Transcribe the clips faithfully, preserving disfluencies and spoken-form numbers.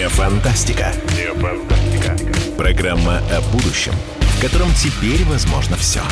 Не фантастика. Не фантастика. Программа о будущем, в котором теперь возможно все.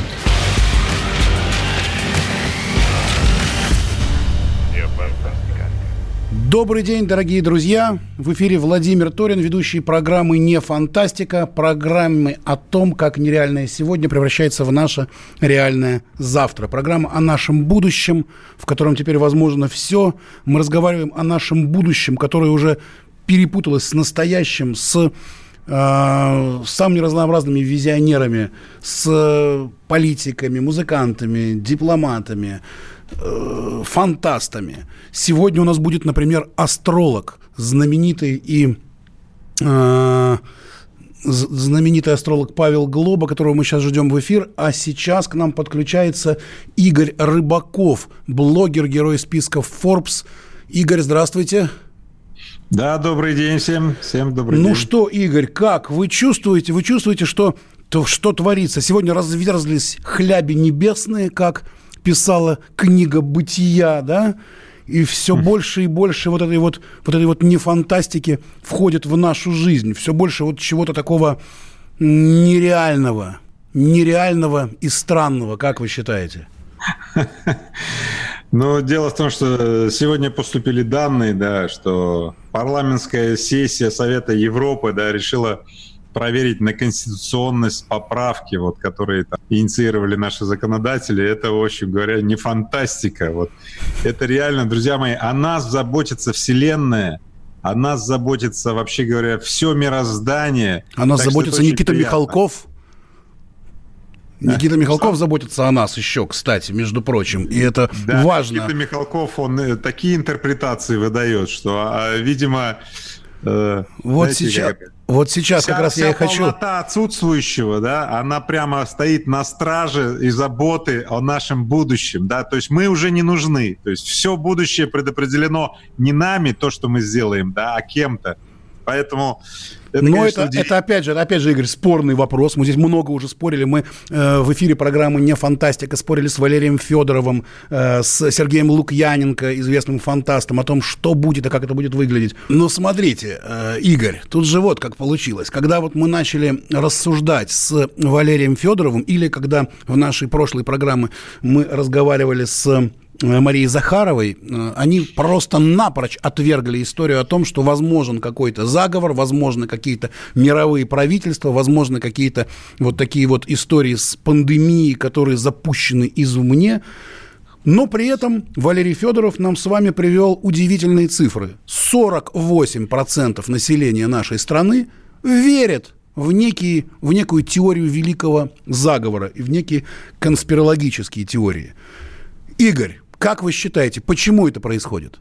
Добрый день, дорогие друзья! В эфире Владимир Торин, ведущий программы «Не фантастика», программы о том, как нереальное сегодня превращается в наше реальное завтра. Программа о нашем будущем, в котором теперь возможно все. Мы разговариваем о нашем будущем, которое уже перепуталось с настоящим, с э, самыми разнообразными визионерами, с политиками, музыкантами, дипломатами, фантастами. Сегодня у нас будет, например, астролог, знаменитый и э, знаменитый астролог Павел Глоба, которого мы сейчас ждем в эфир. А сейчас к нам подключается Игорь Рыбаков, блогер, герой списков Forbes. Игорь, здравствуйте. Да, добрый день всем. Всем добрый ну день. Ну что, Игорь, как? Вы чувствуете, вы чувствуете, что, то, что творится? Сегодня разверзлись хляби небесные, как писала книга «Бытия», да, и все больше и больше вот этой вот, вот этой вот нефантастики входит в нашу жизнь, все больше вот чего-то такого нереального, нереального и странного, как вы считаете? Ну, дело в том, что сегодня поступили данные, да, что парламентская сессия Совета Европы, да, решила проверить на конституционность поправки, вот, которые там инициировали наши законодатели. Это, в общем говоря, не фантастика. Вот. Это реально, друзья мои, о нас заботится Вселенная, о нас заботится, вообще говоря, все мироздание. О нас так заботится Никита приятно. Михалков. Никита Михалков заботится о нас еще, кстати, между прочим, и это да, важно. Никита Михалков, он такие интерпретации выдает, что, а, видимо... Э, вот, знаете, сейчас, как... вот сейчас вся, как раз вся я и хочу... полнота отсутствующего, да, она прямо стоит на страже и заботы о нашем будущем, да, то есть мы уже не нужны, то есть все будущее предопределено не нами, то, что мы сделаем, да, а кем-то, поэтому... Это, Но конечно, это, это опять же, опять же, Игорь, спорный вопрос. Мы здесь много уже спорили. Мы э, в эфире программы «Не фантастика» спорили с Валерием Федоровым, э, с Сергеем Лукьяненко, известным фантастом, о том, что будет и как это будет выглядеть. Но смотрите, э, Игорь, тут же вот как получилось. Когда вот мы начали рассуждать с Валерием Федоровым, или когда в нашей прошлой программе мы разговаривали с Марией Захаровой, они просто напрочь отвергли историю о том, что возможен какой-то заговор, возможны какие-то мировые правительства, возможны какие-то вот такие вот истории с пандемией, которые запущены извне. Но при этом Валерий Федоров нам с вами привел удивительные цифры. сорок восемь процентов населения нашей страны верят в, некие, в некую теорию великого заговора и в некие конспирологические теории. Игорь, как вы считаете, почему это происходит?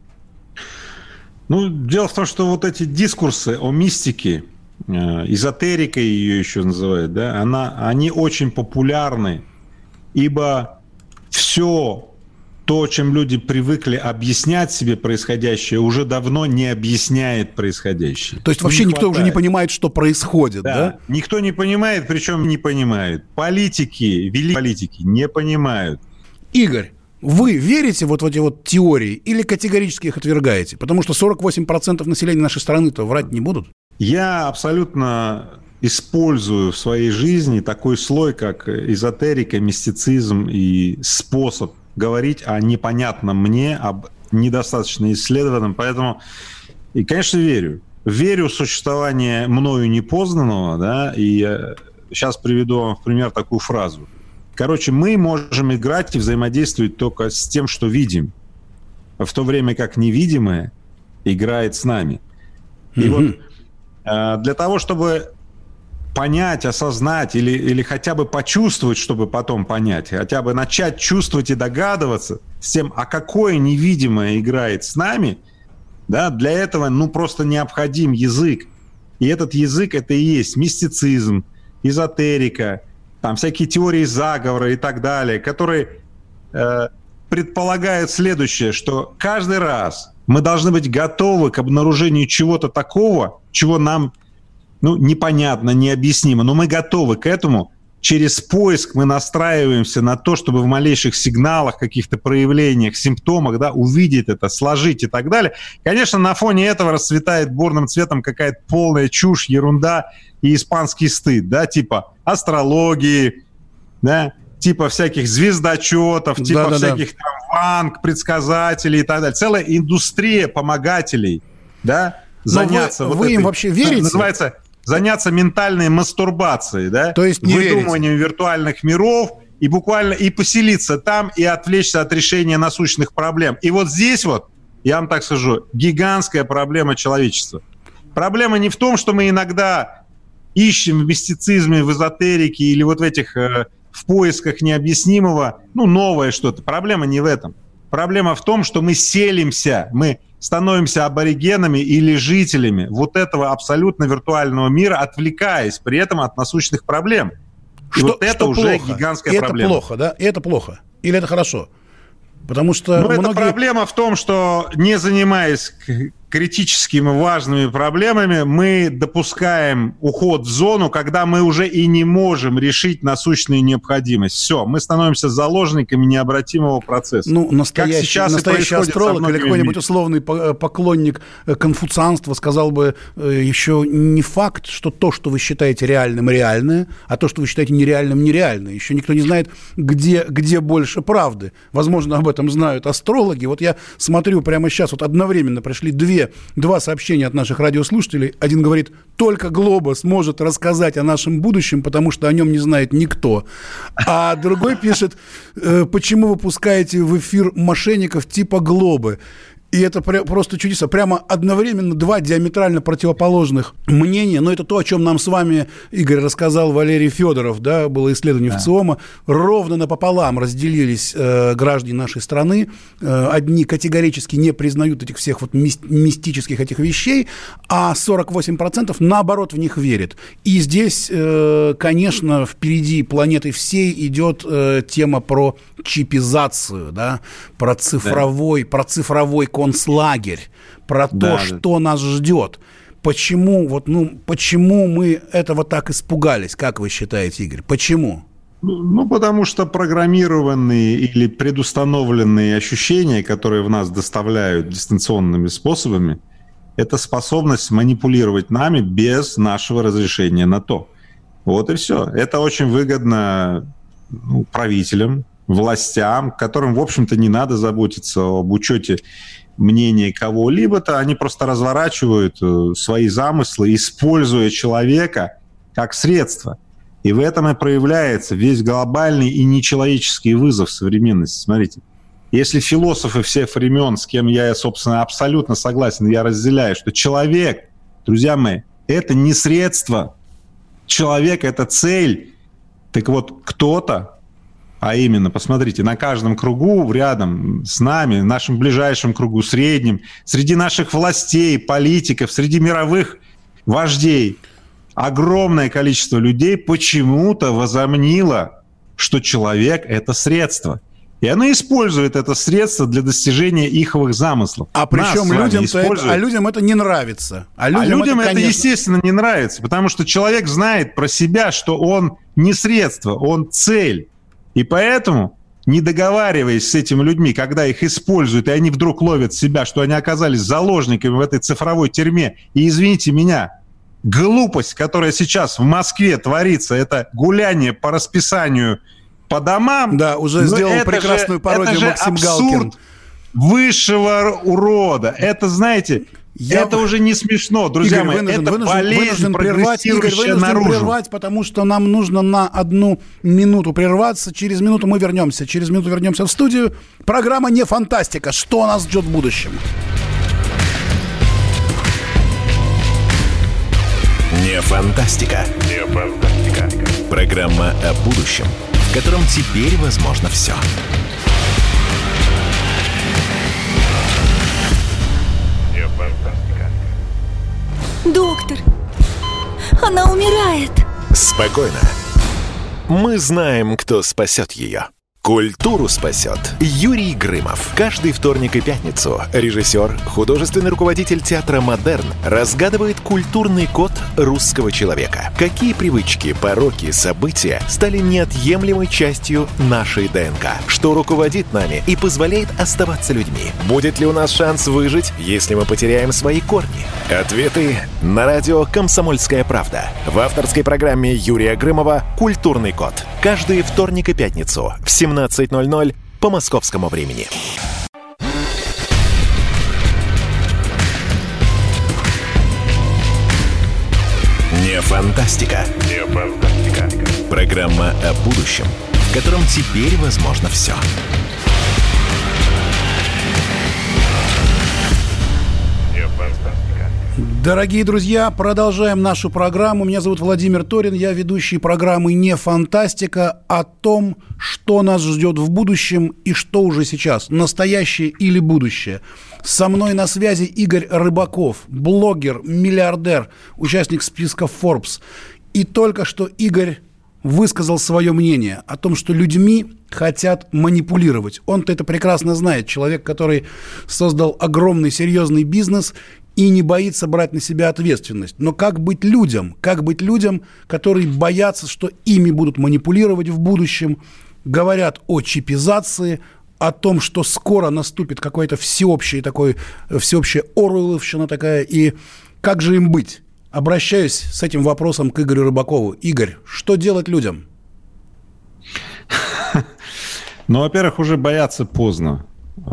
Ну, дело в том, что вот эти дискурсы о мистике, э, эзотерика ее еще называют, да, она, они очень популярны, ибо все то, чем люди привыкли объяснять себе происходящее, уже давно не объясняет происходящее. То есть вообще никто уже не понимает, что происходит, да? Да, никто не понимает, причем не понимает. Политики, великие политики не понимают. Игорь, вы верите вот в эти вот теории или категорически их отвергаете? Потому что сорок восемь процентов населения нашей страны-то врать не будут. Я абсолютно использую в своей жизни такой слой, как эзотерика, мистицизм и способ говорить о непонятном мне, об недостаточно исследованном. Поэтому, и, конечно, верю. Верю в существование мною непознанного, да, и я сейчас приведу вам в пример такую фразу. Короче, мы можем играть и взаимодействовать только с тем, что видим, в то время как невидимое играет с нами. И mm-hmm. вот э, для того, чтобы понять, осознать или, или хотя бы почувствовать, чтобы потом понять, хотя бы начать чувствовать и догадываться с тем, а какое невидимое играет с нами, да, для этого ну, просто необходим язык. И этот язык — это и есть мистицизм, эзотерика, там всякие теории заговора и так далее, которые э, предполагают следующее, что каждый раз мы должны быть готовы к обнаружению чего-то такого, чего нам ну, непонятно, необъяснимо, но мы готовы к этому, через поиск мы настраиваемся на то, чтобы в малейших сигналах, каких-то проявлениях, симптомах, да, увидеть это, сложить и так далее. Конечно, на фоне этого расцветает бурным цветом какая-то полная чушь, ерунда и испанский стыд, да, типа астрологии, да, типа всяких звездочетов, типа да, всяких да, да. там ванг, предсказателей и так далее. Целая индустрия помогателей, да, заняться... вы, вот вы этой, им вообще верите? Называется... Заняться ментальной мастурбацией, да? То есть не выдумыванием верите. Виртуальных миров и буквально и поселиться там, и отвлечься от решения насущных проблем. И вот здесь вот, я вам так скажу, гигантская проблема человечества. Проблема не в том, что мы иногда ищем в мистицизме, в эзотерике или вот в этих, э, в поисках необъяснимого, ну, новое что-то. Проблема не в этом. Проблема в том, что мы селимся, мы становимся аборигенами или жителями вот этого абсолютно виртуального мира, отвлекаясь при этом от насущных проблем. И что, вот это что уже плохо? гигантская и проблема. Это плохо, да? И это плохо? Или это хорошо? Потому что Но многие... эта проблема в том, что, не занимаясь критическими важными проблемами, мы допускаем уход в зону, когда мы уже и не можем решить насущную необходимость. Все, мы становимся заложниками необратимого процесса. Ну, настоящий, настоящий астролог или какой-нибудь условный поклонник конфуцианства сказал бы, еще не факт, что то, что вы считаете реальным, реальное, а то, что вы считаете нереальным, нереальное. Еще никто не знает, где, где больше правды. Возможно, об этом знают астрологи. Вот я смотрю прямо сейчас, вот одновременно пришли две Два сообщения от наших радиослушателей. Один говорит, только Глобус может рассказать о нашем будущем, потому что о нем не знает никто. А другой пишет, почему вы пускаете в эфир мошенников типа Глобы? И это просто чудесно. Прямо одновременно два диаметрально противоположных мнения. Но это то, о чем нам с вами, Игорь, рассказал Валерий Федоров. Да, было исследование да. в ЦИОМа. Ровно напополам разделились э, граждане нашей страны. Э, одни категорически не признают этих всех вот мистических этих вещей, а сорок восемь процентов наоборот в них верят. И здесь, э, конечно, впереди планеты всей идет э, тема про чипизацию, да, про цифровой, да. про цифровой концлагерь, про да, то, да. что нас ждет. Почему, вот, ну, почему мы этого так испугались, как вы считаете, Игорь? Почему? Ну, потому что программированные или предустановленные ощущения, которые в нас доставляют дистанционными способами, это способность манипулировать нами без нашего разрешения на то. Вот и все. Это очень выгодно ну, правителям, властям, которым, в общем-то, не надо заботиться об учете мнения кого-либо-то, они просто разворачивают свои замыслы, используя человека как средство. И в этом и проявляется весь глобальный и нечеловеческий вызов современности. Смотрите, если философы всех времен, с кем я, собственно, абсолютно согласен, я разделяю, что человек, друзья мои, это не средство, человек — это цель. Так вот, кто-то, а именно, посмотрите, на каждом кругу рядом с нами, в нашем ближайшем кругу, среднем, среди наших властей, политиков, среди мировых вождей, огромное количество людей почему-то возомнило, что человек — это средство. И оно использует это средство для достижения иховых замыслов. А причем людям, это, а людям это не нравится. А людям, а людям это, конечно... это, естественно, не нравится, потому что человек знает про себя, что он не средство, он цель. И поэтому, не договариваясь с этими людьми, когда их используют, и они вдруг ловят себя, что они оказались заложниками в этой цифровой тюрьме, и, извините меня, глупость, которая сейчас в Москве творится, это гуляние по расписанию по домам. Да, уже сделал прекрасную же, пародию это Максим же Галкин. Абсурд высшего урода. Это, знаете... Я... Это уже не смешно, друзья Игорь, мои. Вынужден, это вынужден, болезнь, вынужден прервать, Игорь, вынужден наружу. прервать, потому что нам нужно на одну минуту прерваться. Через минуту мы вернемся. Через минуту вернемся в студию. Программа «Не фантастика». Что нас ждет в будущем? Не фантастика. Не фантастика. Программа о будущем, в котором теперь возможно все. Доктор, она умирает. Спокойно. Мы знаем, кто спасет ее. Культуру спасет Юрий Грымов. Каждый вторник и пятницу режиссер, художественный руководитель театра «Модерн» разгадывает культурный код русского человека. Какие привычки, пороки, события стали неотъемлемой частью нашей ДНК? Что руководит нами и позволяет оставаться людьми? Будет ли у нас шанс выжить, если мы потеряем свои корни? Ответы на радио «Комсомольская правда» в авторской программе Юрия Грымова «Культурный код». Каждый вторник и пятницу в семнадцать ноль ноль по московскому времени. Не фантастика. Не фантастика. Программа о будущем, в котором теперь возможно все. Дорогие друзья, продолжаем нашу программу. Меня зовут Владимир Торин, я ведущий программы «Не фантастика», о том, что нас ждет в будущем и что уже сейчас, настоящее или будущее. Со мной на связи Игорь Рыбаков, блогер, миллиардер, участник списка Forbes. И только что Игорь высказал свое мнение о том, что людьми хотят манипулировать. Он-то это прекрасно знает. Человек, который создал огромный серьезный бизнес и не боится брать на себя ответственность. Но как быть людям? Как быть людям, которые боятся, что ими будут манипулировать в будущем, говорят о чипизации, о том, что скоро наступит какое-то всеобщее такое, всеобщая оруэлловщина такая, и как же им быть? Обращаюсь с этим вопросом к Игорю Рыбакову. Игорь, что делать людям? Ну, во-первых, уже бояться поздно.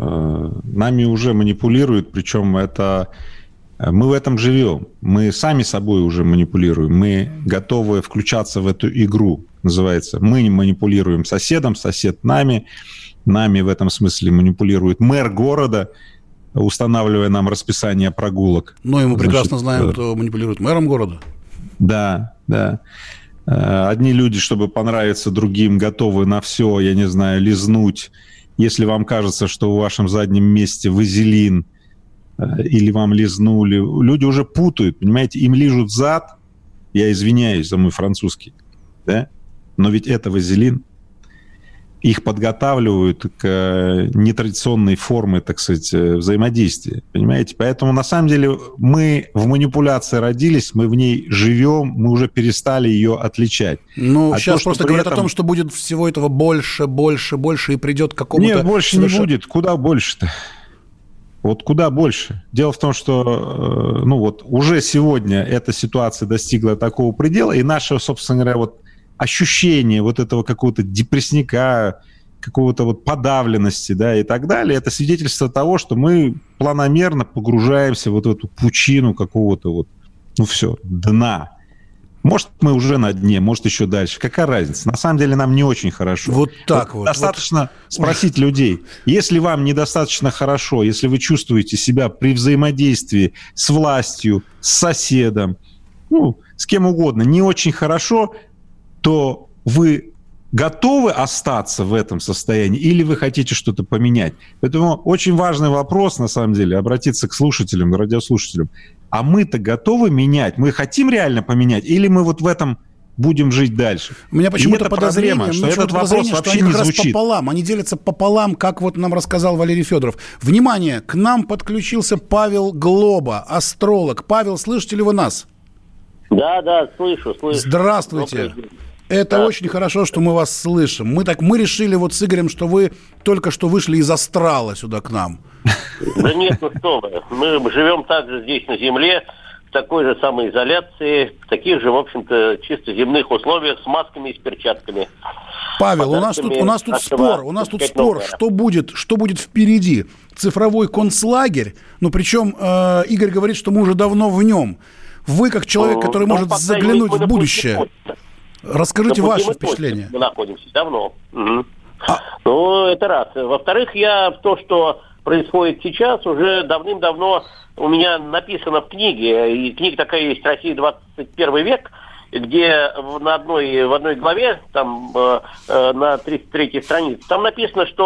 Нами уже манипулируют, причем это... Мы в этом живем. Мы сами собой уже манипулируем. Мы готовы включаться в эту игру, называется. Мы манипулируем соседом, сосед нами. Нами в этом смысле манипулирует мэр города, устанавливая нам расписание прогулок. Ну, и мы прекрасно Значит, знаем, кто манипулирует мэром города. Да, да. Одни люди, чтобы понравиться другим, готовы на все, я не знаю, лизнуть. Если вам кажется, что в вашем заднем месте вазелин, или вам лизнули. Люди уже путают, понимаете, им лижут зад, я извиняюсь за мой французский, да? Но ведь это вазелин. Их подготавливают к нетрадиционной форме, так сказать, взаимодействия, понимаете? Поэтому, на самом деле, мы в манипуляции родились, мы в ней живем, мы уже перестали ее отличать. Ну, а сейчас то, просто говорят этом... о том, что будет всего этого больше, больше, больше, и придет к какому-то... Нет, больше совершенно... не будет. Куда больше-то? Вот куда больше? Дело в том, что ну вот, уже сегодня эта ситуация достигла такого предела, и наше, собственно говоря, вот, ощущение вот этого какого-то депрессника, какого-то вот подавленности, да, и так далее, это свидетельство того, что мы планомерно погружаемся в вот эту пучину какого-то вот, ну все, дна. Может, мы уже на дне, может, еще дальше. Какая разница? На самом деле нам не очень хорошо. Вот так вот. Достаточно вот. спросить людей. Если вам недостаточно хорошо, если вы чувствуете себя при взаимодействии с властью, с соседом, ну, с кем угодно, не очень хорошо, то вы готовы остаться в этом состоянии или вы хотите что-то поменять? Поэтому очень важный вопрос, на самом деле, обратиться к слушателям, к радиослушателям. А мы-то готовы менять? Мы хотим реально поменять? Или мы вот в этом будем жить дальше? У меня почему-то подозрение, что этот вопрос вообще что они не как звучит. Раз пополам. Они делятся пополам, как вот нам рассказал Валерий Федоров. Внимание, к нам подключился Павел Глоба, астролог. Павел, слышите ли вы нас? Да, да, слышу, слышу. Здравствуйте. Это да. Очень хорошо, что мы вас слышим. Мы так, мы решили вот с Игорем, что вы только что вышли из астрала сюда к нам. Да нет, ну что вы. Мы живем также здесь на Земле, в такой же самоизоляции, в таких же, в общем-то, чисто земных условиях, с масками и с перчатками. Павел, у нас тут, у нас тут спор, у нас тут спор, что будет, что будет впереди. Цифровой концлагерь, ну причем э, Игорь говорит, что мы уже давно в нем. Вы, как человек, ну, который может заглянуть в будущее, расскажите ваши впечатления. Мы находимся давно. Угу. А... Ну, это раз. Во-вторых, я то, что происходит сейчас, уже давным-давно у меня написано в книге. И книга такая есть «Россия двадцать первый век», где на одной, в одной главе, там, э, на тридцать третьей странице, там написано, что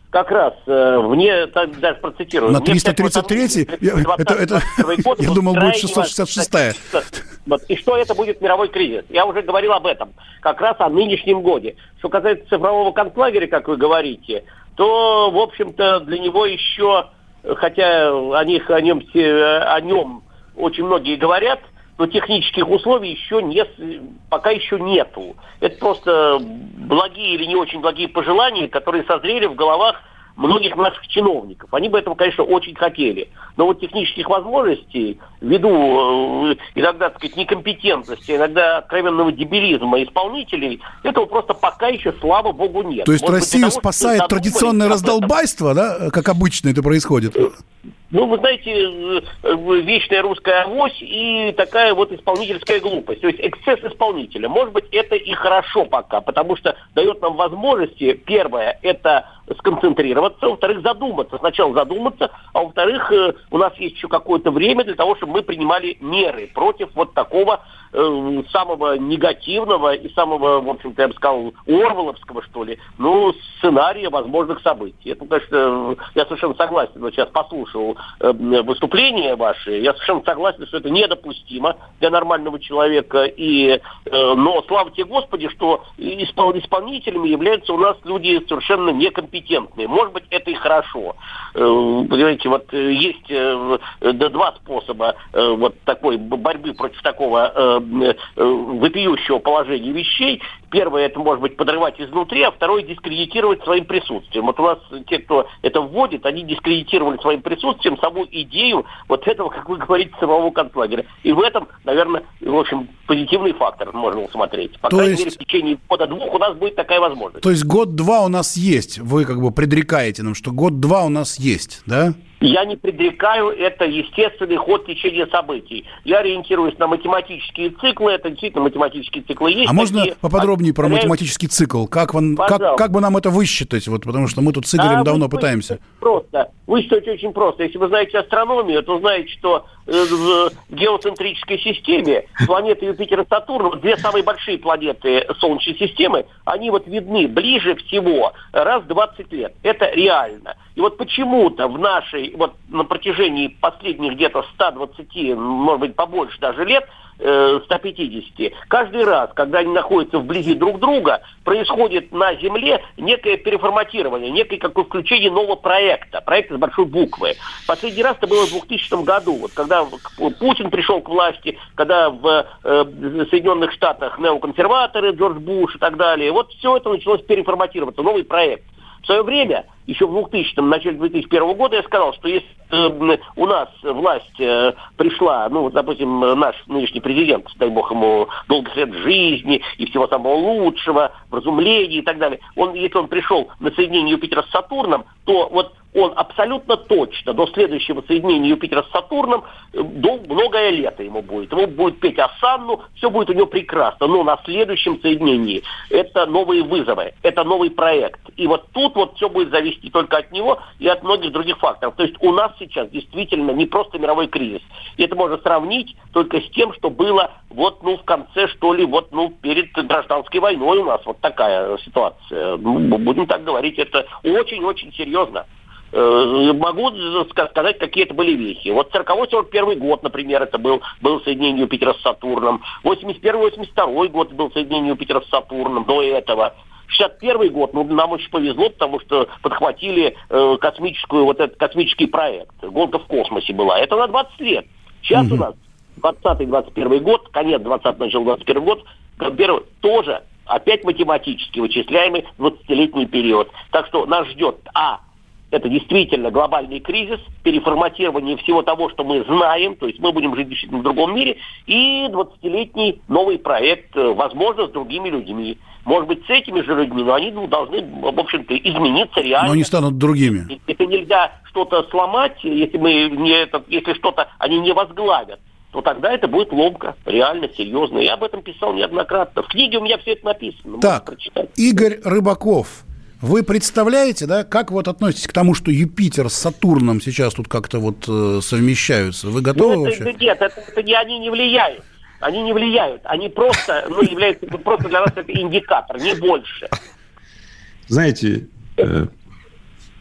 как раз э, мне, так, даже процитирую. На триста тридцать третий? Это, это, я думал, будет шестьсот шестьдесят шестая. Вот. И что это будет мировой кризис? Я уже говорил об этом, как раз о нынешнем годе. Что касается цифрового концлагеря, как вы говорите, то, в общем-то, для него еще, хотя о, них, о, нем, о нем очень многие говорят, но технических условий еще не, пока еще нету. Это просто благие или не очень благие пожелания, которые созрели в головах многих наших чиновников. Они бы этого, конечно, очень хотели. Но вот технических возможностей, ввиду э, иногда, так сказать, некомпетентности, иногда откровенного дебилизма исполнителей, этого просто пока еще, слава богу, нет. То есть Может Россию быть, того, спасает традиционное раздолбайство, да, как обычно это происходит? Ну, вы знаете, вечная русская авось и такая вот исполнительская глупость. То есть эксцесс исполнителя. Может быть, это и хорошо пока, потому что дает нам возможности, первое, это сконцентрироваться, во-вторых, задуматься. Сначала задуматься, а во-вторых, у нас есть еще какое-то время для того, чтобы мы принимали меры против вот такого э, самого негативного и самого, в общем-то, я бы сказал, орвелловского, что ли, ну, сценария возможных событий. Это, конечно, я совершенно согласен. Вот сейчас послушал э, выступление ваше, я совершенно согласен, что это недопустимо для нормального человека. И, э, но слава тебе, Господи, что испол- исполнителями являются у нас люди совершенно некомпетентные. Может быть, это и хорошо. Понимаете, вот есть два способа вот такой борьбы против такого вопиющего положения вещей. Первое, это может быть подрывать изнутри, а второе, дискредитировать своим присутствием. Вот у нас те, кто это вводит, они дискредитировали своим присутствием саму идею вот этого, как вы говорите, самого концлагеря. И в этом, наверное, в общем, позитивный фактор можно усмотреть. По То крайней есть... мере, в течение года-двух у нас будет такая возможность. То есть год-два у нас есть. Вы как бы предрекаете нам, что год-два у нас есть, да? Я не предрекаю, это естественный ход течения событий. Я ориентируюсь на математические циклы, это действительно математические циклы есть. А можно такие, поподробнее про повторяю... математический цикл? Как, он, как, как бы нам это высчитать? Вот, потому что мы тут с Игорем а давно вы, пытаемся. Просто. Высчитать очень просто. Если вы знаете астрономию, то знаете, что э, в геоцентрической системе планеты Юпитер и Сатурн, две самые большие планеты Солнечной системы, они вот видны ближе всего раз в двадцать лет. Это реально. И вот почему-то в нашей, вот на протяжении последних где-то сто двадцать, может быть, побольше даже лет, сто пятьдесят, каждый раз, когда они находятся вблизи друг друга, происходит на Земле некое переформатирование, некое какое включение нового проекта, проекта с большой буквы. Последний раз это было в двухтысячном году, вот когда Путин пришел к власти, когда в э, Соединенных Штатах неоконсерваторы, Джордж Буш и так далее, вот все это началось переформатироваться, новый проект. В свое время, еще в двухтысячном, в начале две тысячи первого года, я сказал, что если э, у нас власть э, пришла, ну, допустим, наш нынешний президент, дай бог ему долгих лет жизни и всего самого лучшего, вразумления и так далее, он, если он пришел на соединение Юпитера с Сатурном, то вот он абсолютно точно до следующего соединения Юпитера с Сатурном до многое лето ему будет. Ему будет петь осанну, все будет у него прекрасно. Но на следующем соединении это новые вызовы, это новый проект. И вот тут вот все будет зависеть только от него и от многих других факторов. То есть у нас сейчас действительно не просто мировой кризис. И это можно сравнить только с тем, что было вот, ну, в конце, что ли, вот, ну, перед гражданской войной у нас вот такая ситуация. Ну, будем так говорить, это очень-очень серьезно. Могу сказать, какие это были вехи. Вот сороковой сорок первый год, например, это был, был соединение Юпитера с Сатурном. восемьдесят первый восемьдесят второй год был соединение Юпитера с Сатурном до этого. шестьдесят первый год, ну, нам очень повезло, потому что подхватили э, космическую, вот этот космический проект. Гонка в космосе была. Это на двадцать лет. Сейчас mm-hmm. у нас двадцатый двадцать первый год, конец двадцатого, начало двадцать первого года, первый, тоже опять математически вычисляемый двадцатилетний период. Так что нас ждет, а, это действительно глобальный кризис, переформатирование всего того, что мы знаем, то есть мы будем жить действительно в другом мире, и двадцатилетний новый проект, возможно, с другими людьми. Может быть, с этими же людьми, но они ну, должны, в общем-то, измениться реально. Но они станут другими. Это нельзя что-то сломать, если, мы не, это, если что-то они не возглавят, то тогда это будет ломка, реально, серьезно. Я об этом писал неоднократно. В книге у меня все это написано. Так, Игорь Рыбаков. Вы представляете, да, как вот относитесь к тому, что Юпитер с Сатурном сейчас тут как-то вот э, совмещаются? Вы готовы ну, это, вообще? Нет, это, это не, они не влияют. Они не влияют. Они просто, ну, являются, просто для нас это индикатор, не больше. Знаете, э,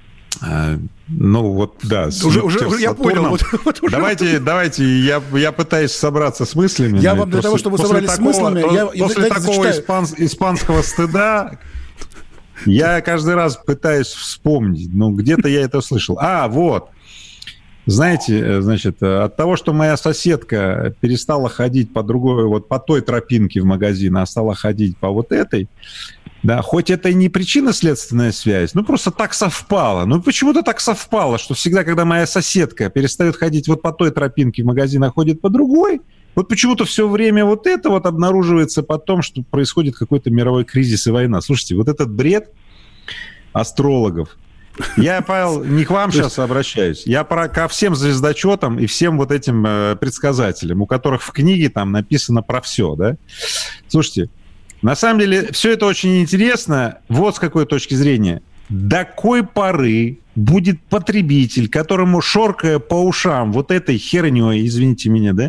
Ну вот, да. Уже, уже, уже я понял. Вот, вот уже давайте, вот. давайте, я, я пытаюсь собраться с мыслями. Я вам для того, чтобы вы собрались такого, с мыслями... То, я, после я, такого испан, испанского стыда я каждый раз пытаюсь вспомнить. Ну, где-то я это слышал. А, вот. Знаете, значит, от того, что моя соседка перестала ходить по другой, вот по той тропинке в магазин, а стала ходить по вот этой, да, хоть это и не причинно-следственная связь, ну, просто так совпало. Ну, почему-то так совпало, что всегда, когда моя соседка перестает ходить вот по той тропинке в магазин, а ходит по другой, вот почему-то все время вот это вот обнаруживается потом, что происходит какой-то мировой кризис и война. Слушайте, вот этот бред астрологов. Я, Павел, не к вам сейчас обращаюсь. Я про, ко всем звездочетам и всем вот этим э, предсказателям, у которых в книге там написано про все, да? Слушайте, на самом деле все это очень интересно. Вот с какой точки зрения. До какой поры будет потребитель, которому, шоркая по ушам вот этой херней, извините меня, да,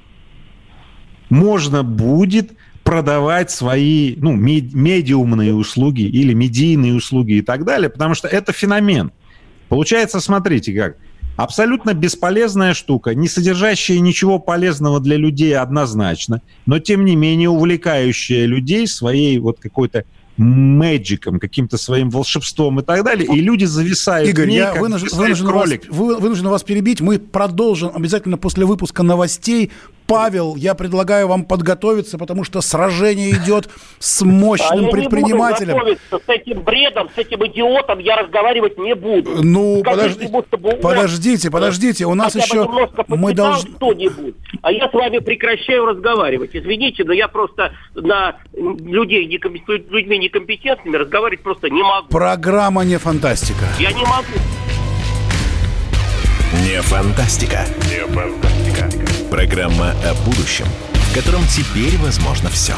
можно будет продавать свои, ну, медиумные услуги или медийные услуги и так далее, потому что это феномен. Получается, смотрите как, абсолютно бесполезная штука, не содержащая ничего полезного для людей однозначно, но тем не менее увлекающая людей своей вот какой-то мэджиком, каким-то своим волшебством и так далее, и люди зависают Игорь, в ней, я как вынужден, вынужден, вас, вынужден вас перебить. Мы продолжим обязательно после выпуска новостей. Павел, я предлагаю вам подготовиться, потому что сражение идет с мощным а предпринимателем. Я не буду готовиться с этим бредом, с этим идиотом я разговаривать не буду. Ну, подожди, подождите, подождите, у нас еще... Мы должны... что-нибудь, а я с вами прекращаю разговаривать. Извините, но я просто на людей, людьми некомпетентными разговаривать просто не могу. Программа «Не фантастика». Я не могу. Не фантастика. Не фантастика. Программа о будущем, в котором теперь возможно все.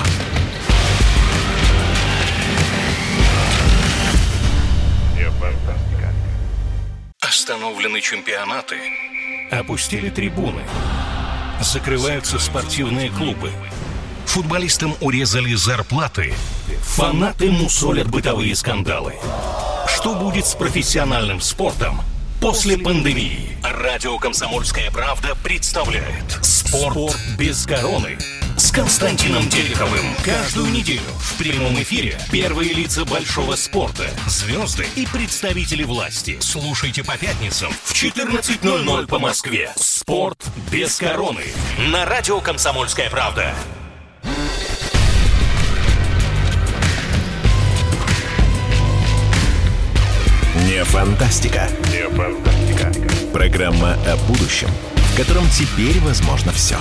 Не фантастика. Остановлены чемпионаты. Опустили трибуны. Закрываются спортивные клубы. Футболистам урезали зарплаты. Фанаты мусолят бытовые скандалы. Что будет с профессиональным спортом после пандемии? Радио «Комсомольская правда» представляет «Спорт без короны» с Константином Тереховым. Каждую неделю в прямом эфире первые лица большого спорта, звезды и представители власти. Слушайте по пятницам в четырнадцать ноль ноль по Москве. «Спорт без короны» на радио «Комсомольская правда». Не фантастика. Не фантастика. Программа о будущем, в котором теперь возможно все.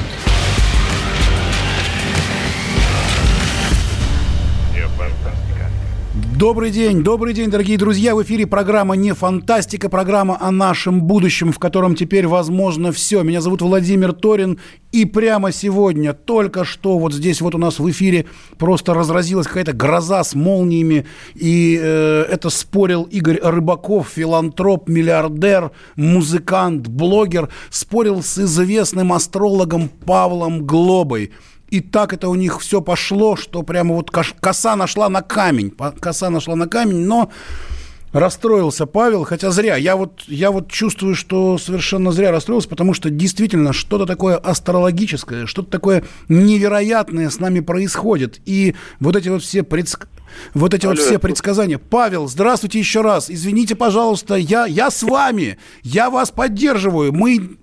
Не фантастика. Добрый день, добрый день, дорогие друзья. В эфире программа «Не фантастика», программа о нашем будущем, в котором теперь возможно все. Меня зовут Владимир Торин, и прямо сегодня, только что вот здесь вот у нас в эфире просто разразилась какая-то гроза с молниями, и э, это спорил Игорь Рыбаков, филантроп, миллиардер, музыкант, блогер, спорил с известным астрологом Павлом Глобой. И так это у них все пошло, что прямо вот коса нашла на камень. Коса нашла на камень, но расстроился Павел, хотя зря. Я вот, я вот чувствую, что совершенно зря расстроился, потому что действительно что-то такое астрологическое, что-то такое невероятное с нами происходит. И вот эти вот все предск... Вот эти Алло. вот все предсказания. Павел, здравствуйте еще раз. Извините, пожалуйста, я, я с вами. Я вас поддерживаю. Мы...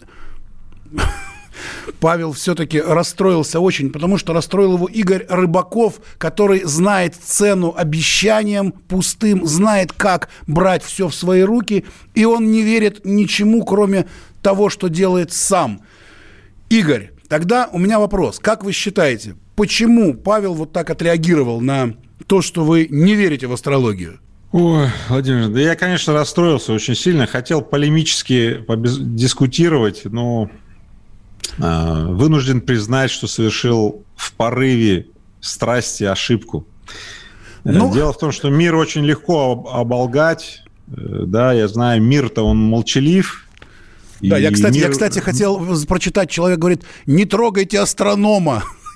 Павел все-таки расстроился очень, потому что расстроил его Игорь Рыбаков, который знает цену обещаниям пустым, знает, как брать все в свои руки, и он не верит ничему, кроме того, что делает сам. Игорь, тогда у меня вопрос. Как вы считаете, почему Павел вот так отреагировал на то, что вы не верите в астрологию? Ой, Владимир, да я, конечно, расстроился очень сильно. Хотел полемически дискутировать, но... вынужден признать, что совершил в порыве страсти ошибку. Ну... Дело в том, что мир очень легко оболгать. Да, я знаю, мир-то он молчалив. Да, я, кстати, мир... я, кстати, хотел прочитать. Человек говорит, не трогайте астронома.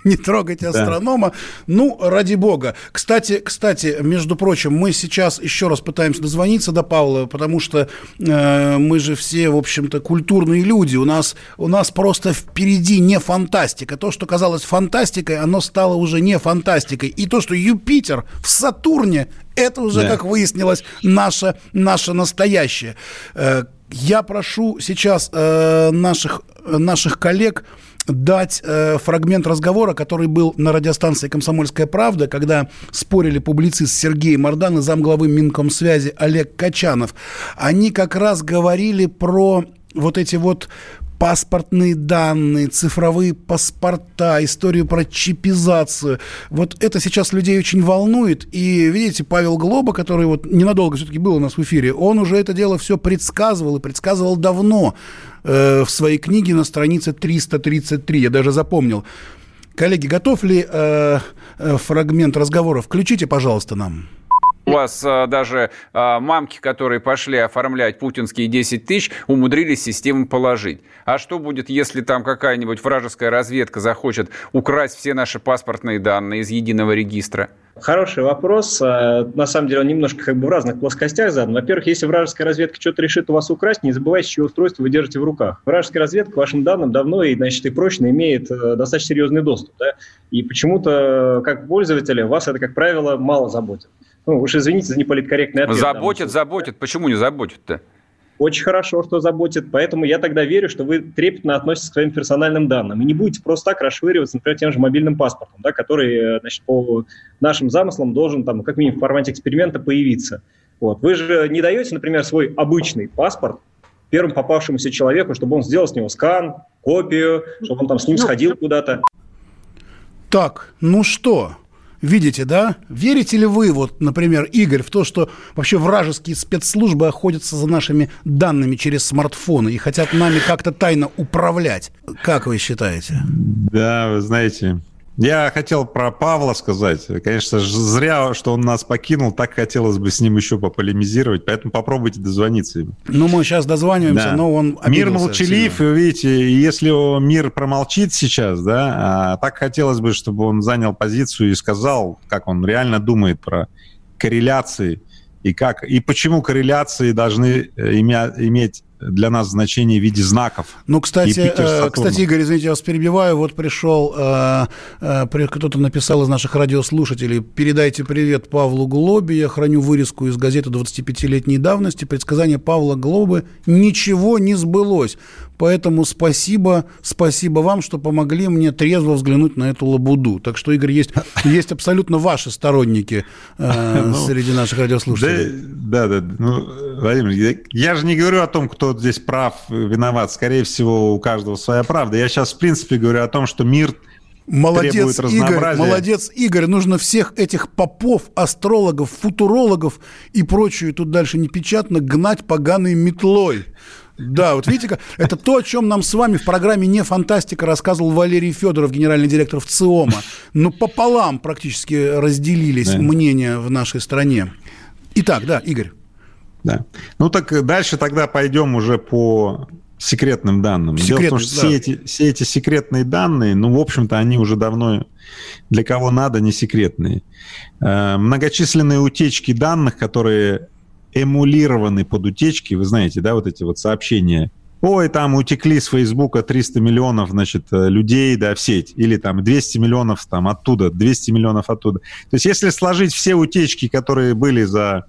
не трогайте астронома. Да. Ну, ради бога. Кстати, кстати, между прочим, мы сейчас еще раз пытаемся дозвониться до Павла, потому что э, мы же все, в общем-то, культурные люди. У нас, у нас просто впереди не фантастика. То, что казалось фантастикой, оно стало уже не фантастикой. И то, что Юпитер в Сатурне, это уже, да. как выяснилось, наше, наше настоящее. Э, я прошу сейчас э, наших, наших коллег дать э, фрагмент разговора, который был на радиостанции «Комсомольская правда», когда спорили публицист Сергей Мардан и замглавы Минкомсвязи Олег Качанов. Они как раз говорили про вот эти вот паспортные данные, цифровые паспорта, историю про чипизацию. Вот это сейчас людей очень волнует. И, видите, Павел Глоба, который вот ненадолго все-таки был у нас в эфире, он уже это дело все предсказывал, и предсказывал давно э, в своей книге на странице триста тридцать три. Я даже запомнил. Коллеги, готов ли э, э, фрагмент разговора? Включите, пожалуйста, нам. У вас а, даже а, мамки, которые пошли оформлять путинские десять тысяч, умудрились систему положить. А что будет, если там какая-нибудь вражеская разведка захочет украсть все наши паспортные данные из единого регистра? Хороший вопрос. На самом деле он немножко как бы в разных плоскостях задан. Во-первых, если вражеская разведка что-то решит у вас украсть, не забывайте, чье устройство вы держите в руках. Вражеская разведка к вашим данным давно и, значит, и прочно имеет достаточно серьезный доступ. Да? И почему-то, как пользователя, вас это, как правило, мало заботит. Ну, уж извините за неполиткорректный ответ. Заботит, заботит. Почему не заботит-то? Очень хорошо, что заботит. Поэтому я тогда верю, что вы трепетно относитесь к своим персональным данным. И не будете просто так расшвыриваться, например, тем же мобильным паспортом, да, который, значит, по нашим замыслам должен, там, как минимум, в формате эксперимента появиться. Вот. Вы же не даете, например, свой обычный паспорт первому попавшемуся человеку, чтобы он сделал с него скан, копию, чтобы он там с ним сходил куда-то. Так, ну что... Видите, да? Верите ли вы, вот, например, Игорь, в то, что вообще вражеские спецслужбы охотятся за нашими данными через смартфоны и хотят нами как-то тайно управлять? Как вы считаете? Да, вы знаете, я хотел про Павла сказать. Конечно, зря, что он нас покинул, так хотелось бы с ним еще пополемизировать, поэтому попробуйте дозвониться ему. Ну, мы сейчас дозваниваемся, да. Но он обиделся. Мир молчалив, и вы видите, если мир промолчит сейчас, да, а так хотелось бы, чтобы он занял позицию и сказал, как он реально думает про корреляции, и как, и почему корреляции должны иметь, иметь для нас значение в виде знаков. Ну, кстати, э, кстати, Игорь, извините, я вас перебиваю. Вот пришел, э, э, кто-то написал из наших радиослушателей: передайте привет Павлу Глобе. Я храню вырезку из газеты двадцатипятилетней давности. Предсказание Павла Глобы ничего не сбылось. Поэтому спасибо, спасибо вам, что помогли мне трезво взглянуть на эту лабуду. Так что, Игорь, есть, есть абсолютно ваши сторонники э, ну, среди наших радиослушателей. Да, да, да. Ну, Владимир, я же не говорю о том, кто здесь прав, виноват. Скорее всего, у каждого своя правда. Я сейчас, в принципе, говорю о том, что мир молодец, требует разнообразия. Игорь, молодец, Игорь. Нужно всех этих попов, астрологов, футурологов и прочую, тут дальше непечатно, гнать поганой метлой. Да, вот видите, это то, о чем нам с вами в программе «Не фантастика» рассказывал Валерий Федоров, генеральный директор ВЦИОМа. Ну, пополам практически разделились да. мнения в нашей стране. Итак, да, Игорь. Да. Ну, так дальше тогда пойдем уже по секретным данным. Дело в том, что да. все, эти, все эти секретные данные, ну, в общем-то, они уже давно для кого надо не секретные. Э, многочисленные утечки данных, которые эмулированы под утечки, вы знаете, да, вот эти вот сообщения. Ой, там утекли с Фейсбука триста миллионов, значит, людей, да, в сеть. Или там двести миллионов там оттуда, двести миллионов оттуда. То есть если сложить все утечки, которые были за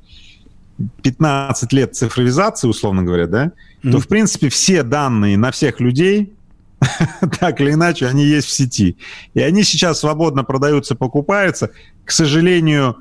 пятнадцать лет цифровизации, условно говоря, да, mm-hmm. то, в принципе, все данные на всех людей, так или иначе, они есть в сети. И они сейчас свободно продаются, покупаются. К сожалению,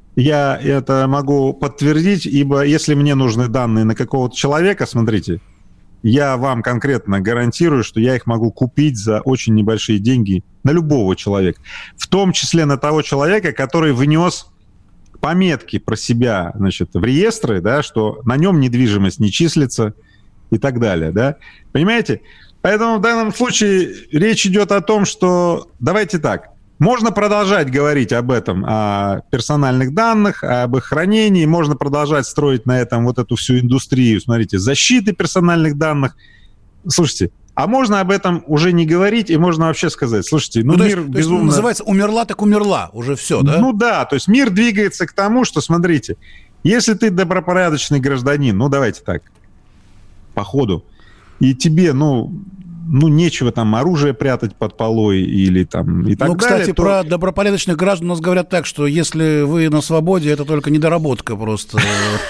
я это могу подтвердить, ибо если мне нужны данные на какого-то человека, смотрите, я вам конкретно гарантирую, что я их могу купить за очень небольшие деньги на любого человека. В том числе на того человека, который внес пометки про себя, значит, в реестры, да, что на нем недвижимость не числится и так далее, да. Понимаете? Поэтому в данном случае речь идет о том, что давайте так, можно продолжать говорить об этом, о персональных данных, об их хранении, можно продолжать строить на этом вот эту всю индустрию, смотрите, защиты персональных данных. Слушайте, А можно об этом уже не говорить, и можно вообще сказать, слушайте, ну, ну мир есть, безумно... Называется «умерла, так умерла», уже все, да? Ну да, то есть мир двигается к тому, что, смотрите, если ты добропорядочный гражданин, ну давайте так, по ходу, и тебе, ну... ну, нечего там оружие прятать под полой или там и так ну, далее. Ну, кстати, то... про добропорядочных граждан у нас говорят так, что если вы на свободе, это только недоработка просто.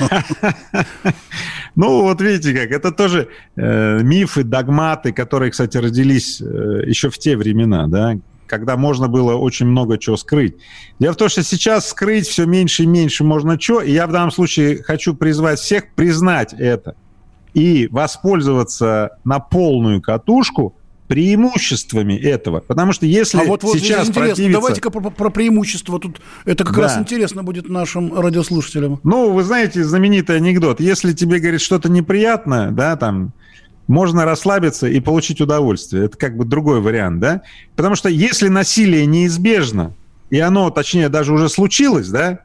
Ну, вот видите как, это тоже мифы, догматы, которые, кстати, родились еще в те времена, да, когда можно было очень много чего скрыть. Дело в том, что сейчас скрыть все меньше и меньше можно чего, и я в данном случае хочу призвать всех признать это и воспользоваться на полную катушку преимуществами этого. Потому что если а вот, вот сейчас противиться... Давайте-ка про, про преимущества. Тут это как да. раз интересно будет нашим радиослушателям. Ну, вы знаете, знаменитый анекдот. Если тебе, говорит, что-то неприятное, да, там, можно расслабиться и получить удовольствие. Это как бы другой вариант, да? Потому что если насилие неизбежно, и оно, точнее, даже уже случилось, да,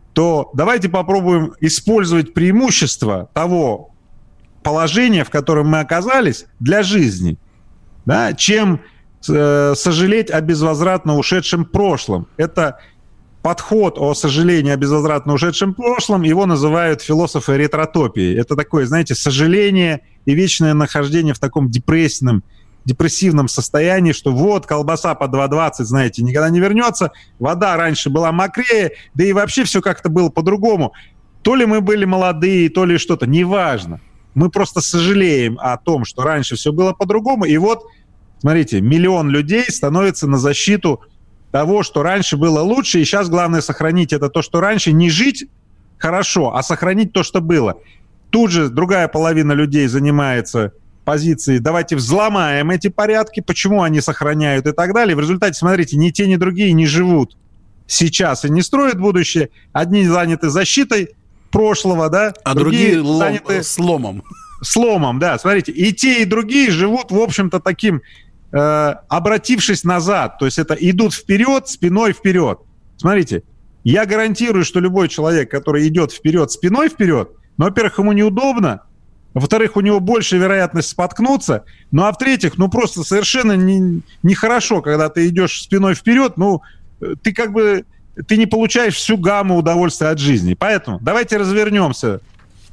то давайте попробуем использовать преимущество того положения, в котором мы оказались, для жизни, да, чем э, сожалеть о безвозвратно ушедшем прошлом. Это подход о сожалении о безвозвратно ушедшем прошлом, его называют философы ретротопией. Это такое, знаете, сожаление и вечное нахождение в таком депрессивном, депрессивном состоянии, что вот колбаса по два двадцать, знаете, никогда не вернется, вода раньше была мокрее, да и вообще все как-то было по-другому. То ли мы были молодые, то ли что-то, неважно. Мы просто сожалеем о том, что раньше все было по-другому. И вот, смотрите, миллион людей становится на защиту того, что раньше было лучше. И сейчас главное сохранить это то, что раньше. Не жить хорошо, а сохранить то, что было. Тут же другая половина людей занимается позицией «давайте взломаем эти порядки», почему они сохраняют и так далее. В результате, смотрите, ни те, ни другие не живут сейчас и не строят будущее. Одни заняты защитой прошлого, да, а другие, другие заняты сломом. Сломом, да. Смотрите, и те, и другие живут, в общем-то, таким, э, обратившись назад. То есть это идут вперед, спиной вперед. Смотрите, я гарантирую, что любой человек, который идет вперед, спиной вперед, ну, во-первых, ему неудобно, во-вторых, у него больше вероятность споткнуться, ну, а в-третьих, ну, просто совершенно не, нехорошо, когда ты идешь спиной вперед, ну, ты как бы... ты не получаешь всю гамму удовольствия от жизни. Поэтому давайте развернемся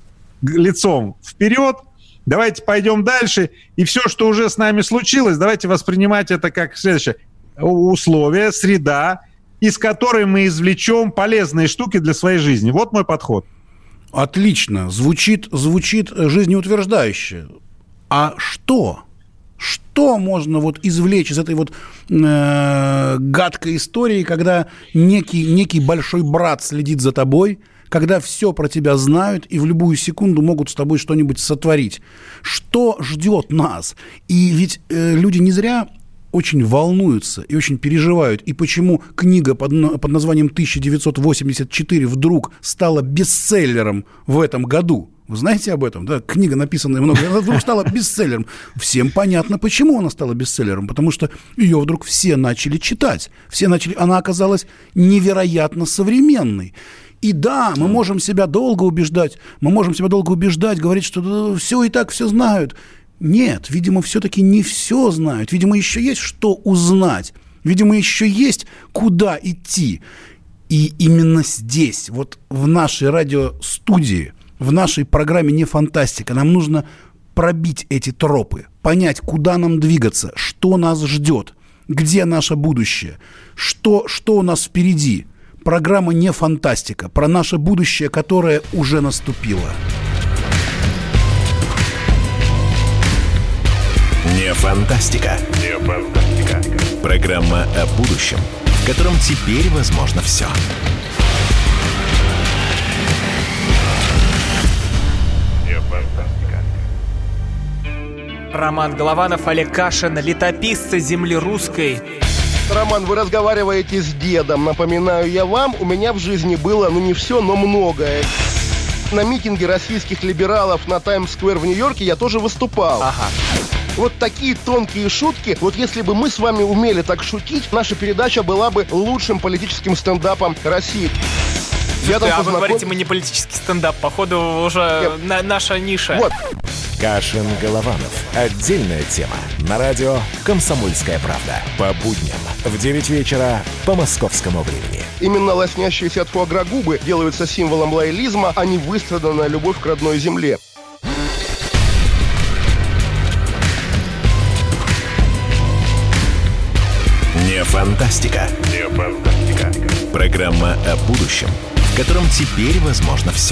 лицом вперед, давайте пойдем дальше, и все, что уже с нами случилось, давайте воспринимать это как следующее. Условия, среда, из которой мы извлечем полезные штуки для своей жизни. Вот мой подход. Отлично. Звучит, звучит жизнеутверждающе. А что? Что можно вот извлечь из этой вот э, гадкой истории, когда некий, некий большой брат следит за тобой, когда все про тебя знают и в любую секунду могут с тобой что-нибудь сотворить? Что ждет нас? И ведь э, люди не зря очень волнуются и очень переживают. И почему книга под, под названием тысяча девятьсот восемьдесят четыре вдруг стала бестселлером в этом году? Вы знаете об этом? Да? Книга, написанная много лет, вдруг стала бестселлером. Всем понятно, почему она стала бестселлером. Потому что ее вдруг все начали читать. Все начали... Она оказалась невероятно современной. И да, мы можем себя долго убеждать, мы можем себя долго убеждать, говорить, что да, все и так все знают. Нет, видимо, все-таки не все знают. Видимо, еще есть что узнать. Видимо, еще есть куда идти. И именно здесь, вот в нашей радиостудии, в нашей программе «Не фантастика» нам нужно пробить эти тропы, понять, куда нам двигаться, что нас ждет, где наше будущее, что, что у нас впереди. Программа «Не фантастика» про наше будущее, которое уже наступило. Не фантастика. Не фантастика. Программа о будущем, в котором теперь возможно все. Роман Голованов, Олег Кашин, летописцы земли русской. Роман, вы разговариваете с дедом. Напоминаю я вам, у меня в жизни было, ну не все, но многое. На митинге российских либералов на Таймс-сквер в Нью-Йорке я тоже выступал. Ага. Вот такие тонкие шутки, вот если бы мы с вами умели так шутить, наша передача была бы лучшим политическим стендапом России. Я там а познаком... вы говорите, мы не политический стендап, походу уже на, наша ниша. Вот. Кашин-Голованов. Отдельная тема. На радио «Комсомольская правда». По будням в девять вечера по московскому времени. Именно лоснящиеся от фуагра губы делаются символом лоялизма, а не выстраданная любовь к родной земле. Не фантастика. Не фантастика. Программа о будущем, в котором теперь возможно все.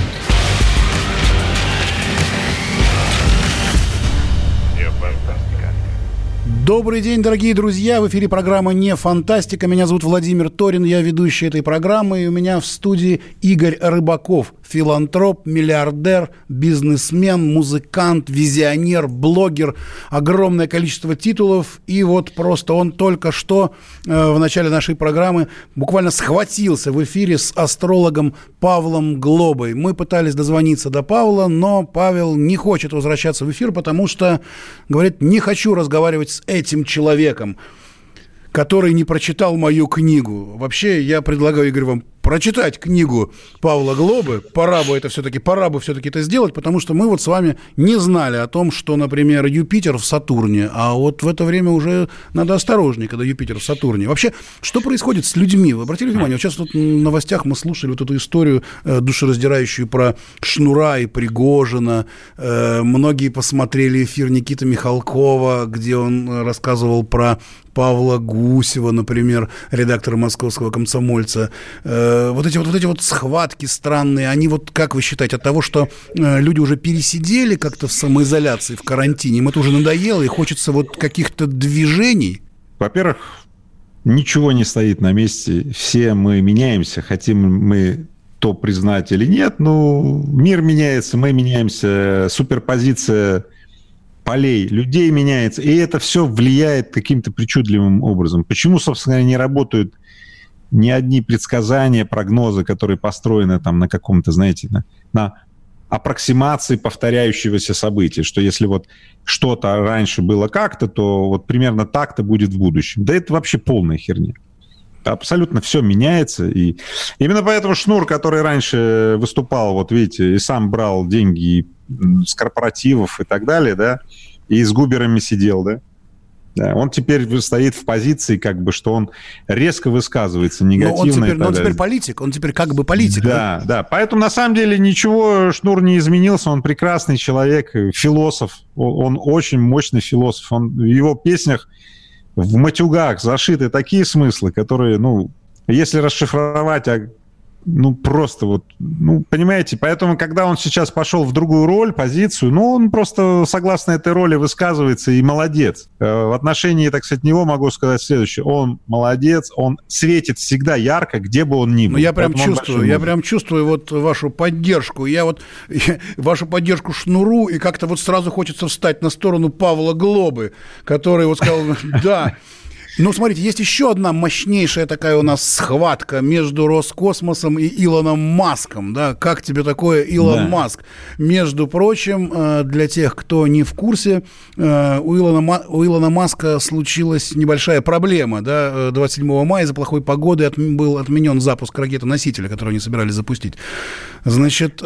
Добрый день, дорогие друзья. В эфире программа «Не фантастика». Меня зовут Владимир Торин, я ведущий этой программы. И у меня в студии Игорь Рыбаков. Филантроп, миллиардер, бизнесмен, музыкант, визионер, блогер. Огромное количество титулов. И вот просто он только что э, в начале нашей программы буквально схватился в эфире с астрологом Павлом Глобой. Мы пытались дозвониться до Павла, но Павел не хочет возвращаться в эфир, потому что, говорит, не хочу разговаривать с этим человеком, который не прочитал мою книгу. Вообще, я предлагаю, Игорь, вам прочитать книгу Павла Глобы. Пора бы это все-таки, пора бы все-таки это сделать, потому что мы вот с вами не знали о том, что, например, Юпитер в Сатурне, а вот в это время уже надо осторожнее, когда Юпитер в Сатурне. Вообще, что происходит с людьми? Вы обратили внимание? Вот сейчас тут в новостях мы слушали вот эту историю э, душераздирающую про Шнура и Пригожина. Э, многие посмотрели эфир Никиты Михалкова, где он рассказывал про Павла Гусева, например, редактора московского «Комсомольца». Э, вот эти вот, вот эти вот схватки странные, они вот, как вы считаете, от того, что э, люди уже пересидели как-то в самоизоляции, в карантине, им это уже надоело, и хочется вот каких-то движений? Во-первых, ничего не стоит на месте, все мы меняемся, хотим мы то признать или нет, но мир меняется, мы меняемся, суперпозиция полей людей меняется, и это все влияет каким-то причудливым образом. Почему, собственно говоря, не работают ни одни предсказания, прогнозы, которые построены там на каком-то, знаете, на, на аппроксимации повторяющегося события, что если вот что-то раньше было как-то, то вот примерно так-то будет в будущем. Да это вообще полная херня. Абсолютно все меняется, и именно поэтому Шнур, который раньше выступал, вот видите, и сам брал деньги с корпоративов и так далее, да, и с губерами сидел, да, да, он теперь стоит в позиции, как бы, что он резко высказывается негативно. Но он теперь, но он теперь политик, он теперь как бы политик. Да, да, да, поэтому на самом деле ничего Шнур не изменился, он прекрасный человек, философ, он очень мощный философ, он в его песнях в матюгах зашиты такие смыслы, которые, ну, если расшифровать, ну, просто вот, ну, понимаете, поэтому, когда он сейчас пошел в другую роль, позицию, ну, он просто согласно этой роли высказывается и молодец. В отношении, так сказать, него могу сказать следующее. Он молодец, он светит всегда ярко, где бы он ни был. Ну, я прям поэтому чувствую, я прям чувствую вот вашу поддержку. Я вот я, вашу поддержку Шнуру, и как-то вот сразу хочется встать на сторону Павла Глобы, который вот сказал, да. Ну, смотрите, есть еще одна мощнейшая такая у нас схватка между Роскосмосом и Илоном Маском, да, как тебе такое, Илон да. Маск? Между прочим, для тех, кто не в курсе, у Илона, у Илона Маска случилась небольшая проблема, да, двадцать седьмого мая из-за плохой погоды от, был отменен запуск ракеты-носителя, которую они собирались запустить. Значит,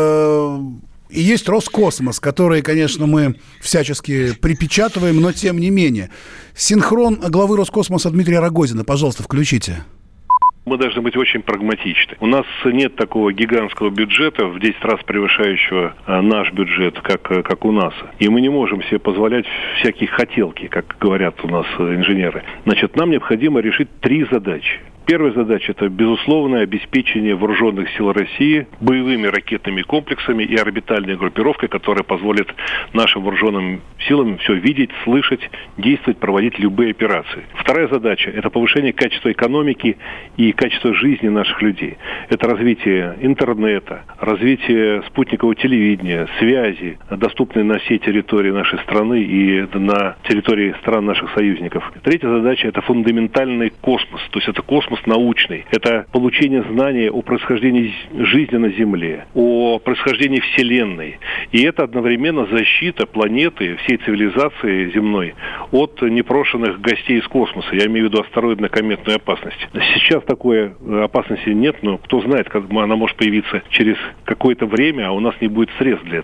и есть Роскосмос, который, конечно, мы всячески припечатываем, но тем не менее. Синхрон главы Роскосмоса Дмитрия Рогозина, пожалуйста, включите. Мы должны быть очень прагматичны. У нас нет такого гигантского бюджета, в десять раз превышающего наш бюджет, как, как у НАСА. И мы не можем себе позволять всякие хотелки, как говорят у нас инженеры. Значит, нам необходимо решить три задачи. Первая задача – это безусловное обеспечение вооруженных сил России боевыми ракетными комплексами и орбитальной группировкой, которая позволит нашим вооруженным силам все видеть, слышать, действовать, проводить любые операции. Вторая задача – это повышение качества экономики и качества жизни наших людей. Это развитие интернета, развитие спутникового телевидения, связи, доступные на всей территории нашей страны и на территории стран наших союзников. Третья задача – это фундаментальный космос, то есть это космос научный. Это получение знания о происхождении жизни на Земле, о происхождении Вселенной. И это одновременно защита планеты, всей цивилизации земной от непрошенных гостей из космоса. Я имею в виду астероидно-кометную опасность. Сейчас такой опасности нет, но кто знает, как она может появиться через какое-то время, а у нас не будет средств для этого.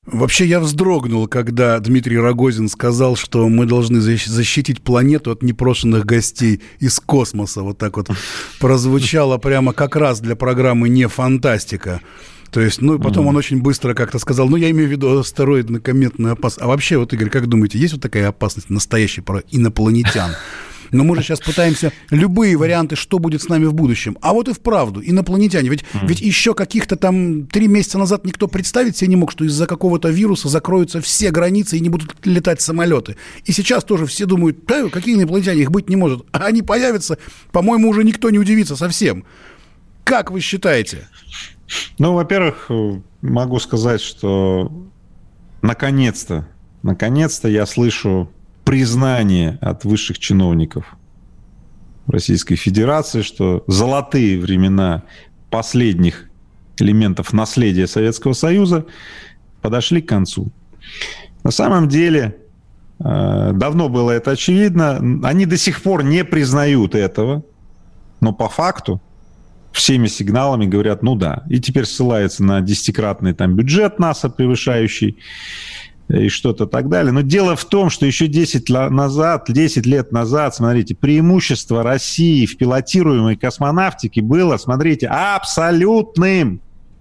Вообще я вздрогнул, когда Дмитрий Рогозин сказал, что мы должны защитить планету от непрошенных гостей из космоса. Вот так вот прозвучало прямо как раз для программы «Не фантастика». То есть, ну, потом mm-hmm. он очень быстро как-то сказал, ну, я имею в виду астероидно-кометную опасность. А вообще, вот, Игорь, как думаете, есть вот такая опасность настоящая про инопланетян? Но мы же сейчас пытаемся любые варианты, что будет с нами в будущем. А вот и вправду, инопланетяне. Ведь, mm. ведь еще каких-то там три месяца назад никто представить себе не мог, что из-за какого-то вируса закроются все границы и не будут летать самолеты. И сейчас тоже все думают, да, какие инопланетяне, их быть не может. А они появятся, по-моему, уже никто не удивится совсем. Как вы считаете? Ну, во-первых, могу сказать, что наконец-то, наконец-то я слышу признание от высших чиновников Российской Федерации, что золотые времена последних элементов наследия Советского Союза подошли к концу. На самом деле, давно было это очевидно, они до сих пор не признают этого, но по факту всеми сигналами говорят, ну да, и теперь ссылаются на десятикратный там бюджет НАСА, превышающий и что-то так далее. Но дело в том, что еще десять назад, десять лет назад, смотрите, преимущество России в пилотируемой космонавтике было, смотрите, абсолютным.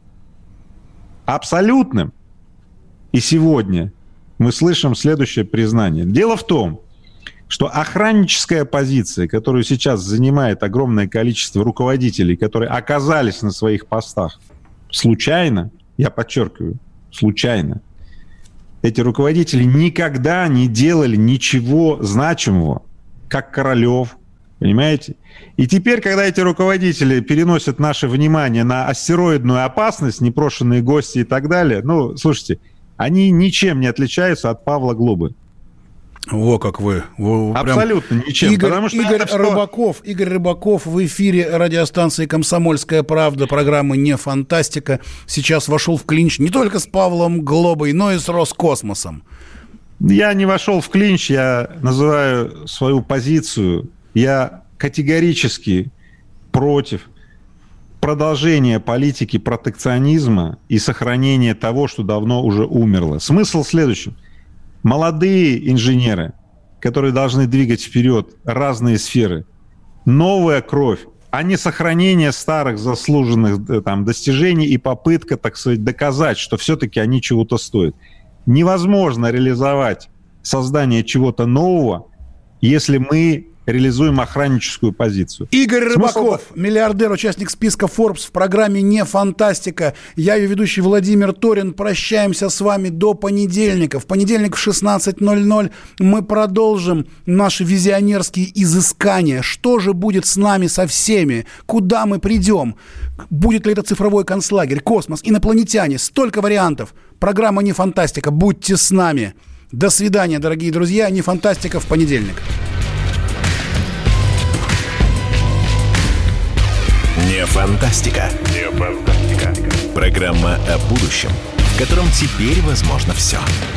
Абсолютным. И сегодня мы слышим следующее признание. Дело в том, что охранническая позиция, которую сейчас занимает огромное количество руководителей, которые оказались на своих постах случайно, я подчеркиваю, случайно, эти руководители никогда не делали ничего значимого, как Королев, понимаете? И теперь, когда эти руководители переносят наше внимание на астероидную опасность, непрошенные гости и так далее, ну, слушайте, они ничем не отличаются от Павла Глобы. Во как вы. Во, абсолютно прям... ничем. Игорь, потому что Игорь, это, что... Рыбаков, Игорь Рыбаков в эфире радиостанции «Комсомольская правда», программы «Не фантастика», сейчас вошел в клинч не только с Павлом Глобой, но и с Роскосмосом. Я не вошел в клинч, я называю свою позицию. Я категорически против продолжения политики протекционизма и сохранения того, что давно уже умерло. Смысл в следующем. Молодые инженеры, которые должны двигать вперед разные сферы, новая кровь, а не сохранение старых заслуженных там, достижений и попытка, так сказать, доказать, что все-таки они чего-то стоят. Невозможно реализовать создание чего-то нового, если мы реализуем охранническую позицию. Игорь Рыбаков, Смысл... миллиардер, участник списка Forbes в программе «Не фантастика». Я ее ведущий Владимир Торин. Прощаемся с вами до понедельника. В понедельник в шестнадцать ноль ноль мы продолжим наши визионерские изыскания. Что же будет с нами, со всеми? Куда мы придем? Будет ли это цифровой концлагерь, космос, инопланетяне? Столько вариантов. Программа «Не фантастика». Будьте с нами. До свидания, дорогие друзья. «Не фантастика» в понедельник. Не фантастика. Не фантастика. Программа о будущем, в котором теперь возможно все.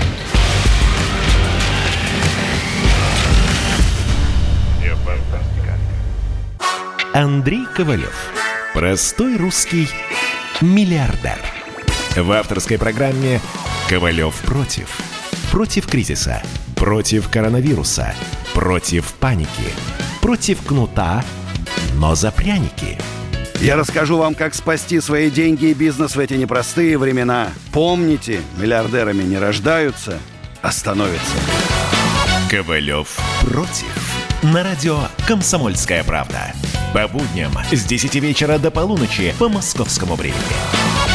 Не фантастика. Андрей Ковалев. Простой русский миллиардер. В авторской программе «Ковалев против». Против кризиса. Против коронавируса. Против паники. Против кнута, но за пряники. Я расскажу вам, как спасти свои деньги и бизнес в эти непростые времена. Помните, миллиардерами не рождаются, а становятся. Ковалев против. На радио «Комсомольская правда». По будням с десяти вечера до полуночи по московскому времени.